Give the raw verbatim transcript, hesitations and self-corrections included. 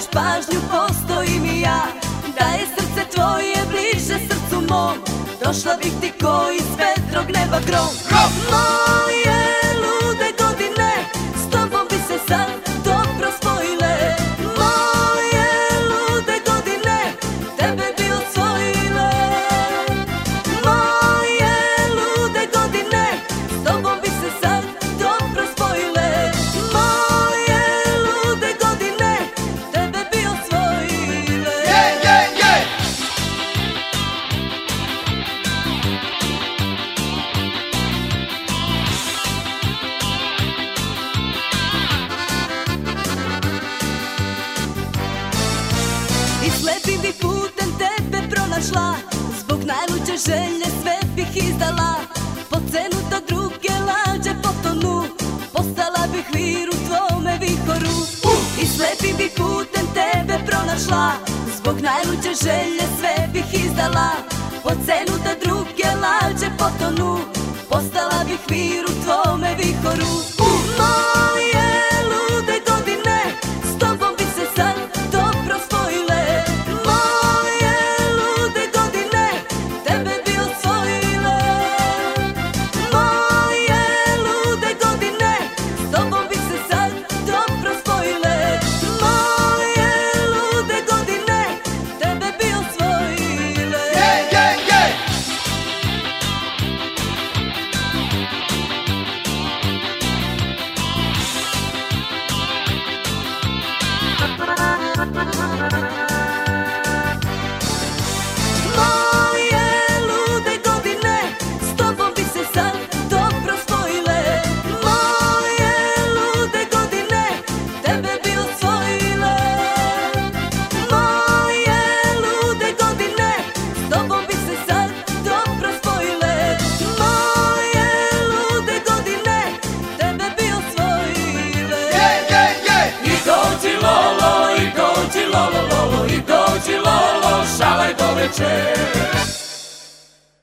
tražiš pažnju, postojim i ja. Da je srce tvoje bliže srcu mom, došla bih ti ko iz vedrog neba grom. Moje lude godine, s tobom bi se sad dobro spojile. Moje lude godine, tebe bi osvojile. Moje lude godine, s tobom bi se sad dobro spojile. Moje lude godine, tebe bi osvojile. Yeah, yeah, yeah. I slepim bi putem tebe pronašla, zbog najluđe želje sve bih izdala. Po cenu da druge lađe potonu, postala bih vir u tvome vihoru. I slepim bi putem tebe pronašla, zbog najluđe želje sve bih izdala. Po cenu da druge lađe potonu, postala bih vir u tvome vihoru. Moje lude godine, s tobom bi se sad dobro spojile. Moje lude godine, tebe bi osvojile. Moje lude godine, s tobom bi se sad dobro spojile. Moje lude godine, tebe bi osvojile. Yeah, yeah, yeah. Moje lude godine, s tobom bi se sad dobro spojile. Moje lude godine, tebe bi osvojile. Moje lude godine, s tobom bi se sad dobro spojile. Moje lude godine, tebe bi osvojile. Yeah, yeah, yeah. I dođi Lolo, i dođi Lolo, Lolo, i dođi Lolo, šalaj do večer.